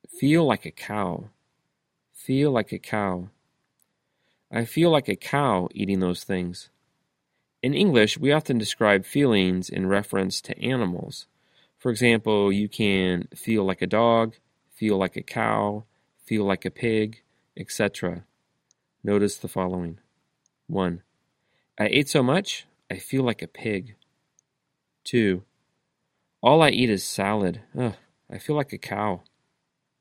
Feel like a cow. Feel like a cow. I feel like a cow eating those things. In English, we often describe feelings in reference to animals. For example, you can feel like a dog, feel like a cow, feel like a pig, etc. Notice the following. 1. I ate so much, I feel like a pig. 2. All I eat is salad. Ugh, I feel like a cow.